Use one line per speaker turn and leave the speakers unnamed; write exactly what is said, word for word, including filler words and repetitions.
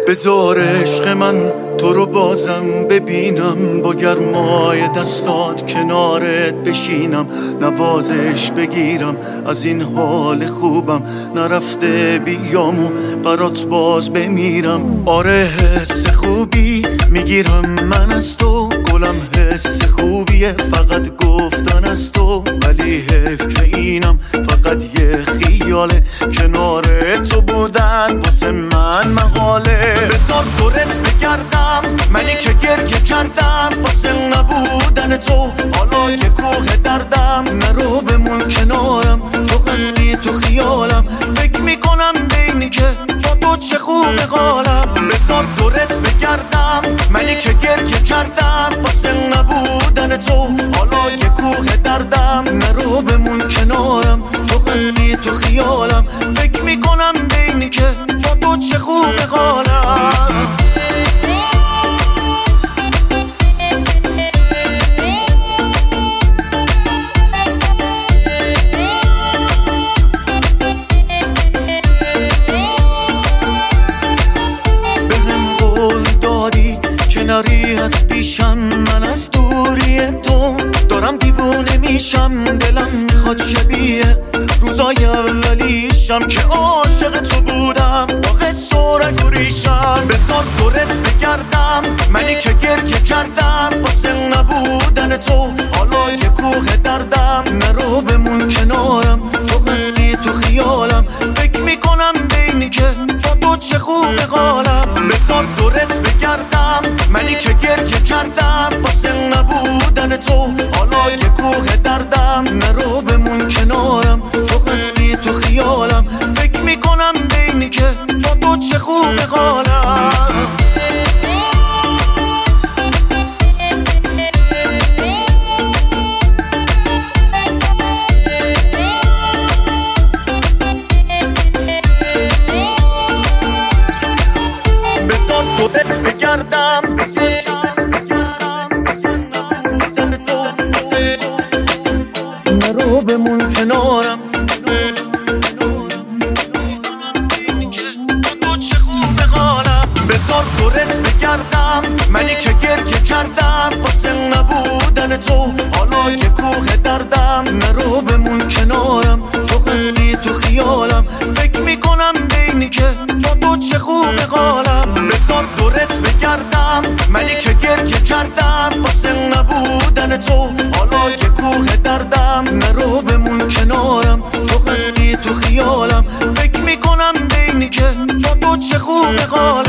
بذار عشق من تو رو بازم ببینم، با گرمای دستات کنارت بشینم، نوازش بگیرم از این حال خوبم، نرفته بیامو برات باز بمیرم. آره حس خوبی میگیرم من از تو، گلم حس خوبیه فقط گفتن از تو، ولی حیف که اینم فقط یه خیاله، کنار تو بودن واسه من مقاله. بذار دورت بگردم منی که گریه کردم واسه نبودن تو، حالا یه کوه دردم، نرو بمون کنارم، تو هستی تو خیالم، فکر میکنم بینی که با تو چه خوبه حالم. بذار دورت بگردم منی که گریه کردم واسه نبودن تو، حالا یه کوه دردم، نرو بمون کنارم، تو هستی تو خیالم، فکر میکنم بینی که با تو چه خوبه حالم. نری از پیشم من از دوری تو دارم دیوونه میشم، دلم میخواد شبیه روزای اولیشم که عاشق تو بودم با قصه و رگ و ریشم. بذار دورت بگردم منی که گریه کردم واسه نبودن تو، حالا یه کوه دردم، نرو بمون کنارم، تو هستی تو خیالم، فکر میکنم بینی که با تو چه خوبه حالم. بذار دورت بگردم منی که گریه کردم واسه نبودن تو، حالا یه کوه دردم، نرو بمون کنارم، تو هستی تو خیالم، فکر میکنم بینی که با تو چه خوبه حالم. بذار دورت بگردم نرو بمون کنارم، بذار دورت بگردم منی که گریه کردم واسه نبودن تو، حالا یه کوه دردم، نرو بمون کنارم، تو هستی تو خیالم، فکر میکنم بینی که با تو چه خوبه حالم. بذار دورت بگردم منی که گریه کردم واسه نبودن تو، حالا یه کوه دردم، نرو بمون کنارم، تو هستی تو خیالم، فکر میکنم بینی که با تو چه خوبه حالم.